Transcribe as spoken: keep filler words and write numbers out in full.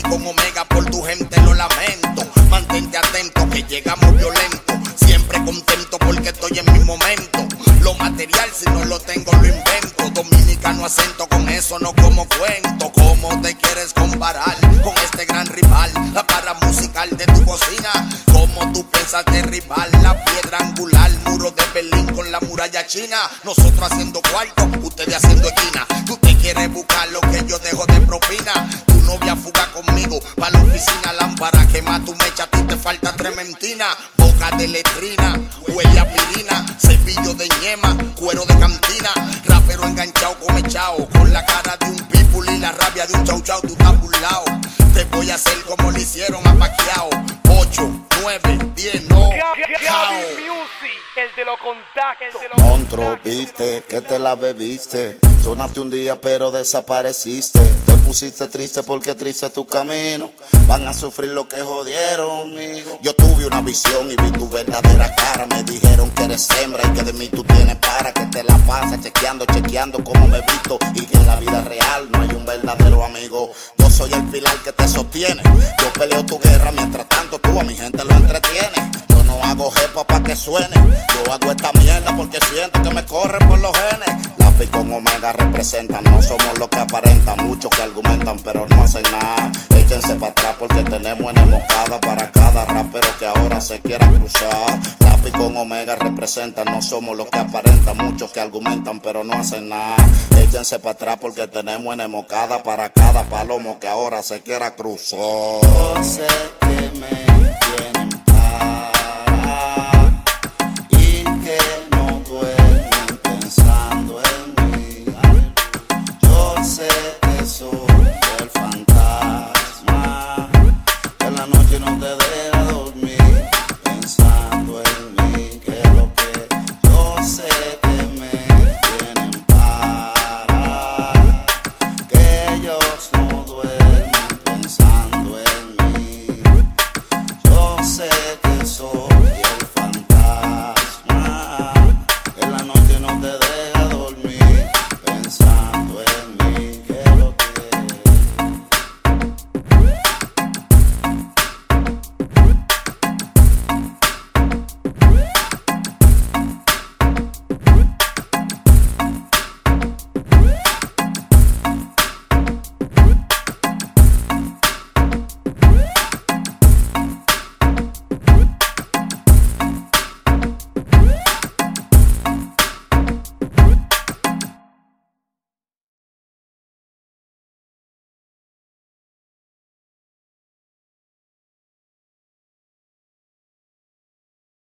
con Omega, por tu gente lo lamento. Mantente atento que llegamos violentos. Siempre contento porque estoy en mi momento. Lo material si no lo tengo lo invento. Dominicano acento, con eso no como cuento. ¿Cómo te quieres comparar con este gran rival? La para musical de tu bocina. ¿Cómo tú piensas derribar la piedra angular? Muro de Berlín con la muralla china. Nosotros haciendo cuarto, ustedes haciendo esquina. Tú te quieres buscar lo que yo dejo de propina. Tu novia fuga conmigo pa' la oficina. Lámpara quema tu mecha, a ti te falta trementina. Boca de letrina, huele a pirina. Cepillo de ñema, cuero de cantina. Rapero enganchado con echao, con la cara de un people y la rabia de un chau chau. Tú estás burlao. Te voy a hacer como le hicieron a Pacquiao. Ocho, nueve, diez, no. Gaby Music, el de los contactos. Monstruo, viste que te la bebiste. Sonaste un día pero desapareciste. Te pusiste triste porque triste tu camino. Van a sufrir lo que jodieron, amigo. Yo tuve una visión y vi tu verdadera cara. Me dijeron que eres hembra y que de mí tú tienes para. Que te la pasas chequeando, chequeando cómo me visto. Y que en la vida real no hay un verdadero amigo. Yo soy el pilar que te sostiene. Yo peleo tu guerra mientras tanto tú a mi gente lo entretienes. Yo no hago jepa pa' que suene. Yo hago esta mierda porque siento que me corren por los genes. Lápiz con Omega representan, no somos los que aparentan. Muchos que argumentan pero no hacen nada. Échense para atrás porque tenemos en emboscada para cada rapero que ahora se quiera cruzar. Lápiz con Omega representan, no somos los que aparentan. Muchos que argumentan pero no hacen nada. Échense para atrás porque tenemos en emboscada para cada palomo que ahora se quiera cruzar. Yo sé que me tienen para y que no duermen pensando en mí. Yo sé que soy el fantasma que en la noche no te deja dormir pensando en mí. Que lo que yo sé que me tienen para que ellos no duermen pensando en mí. Yo sé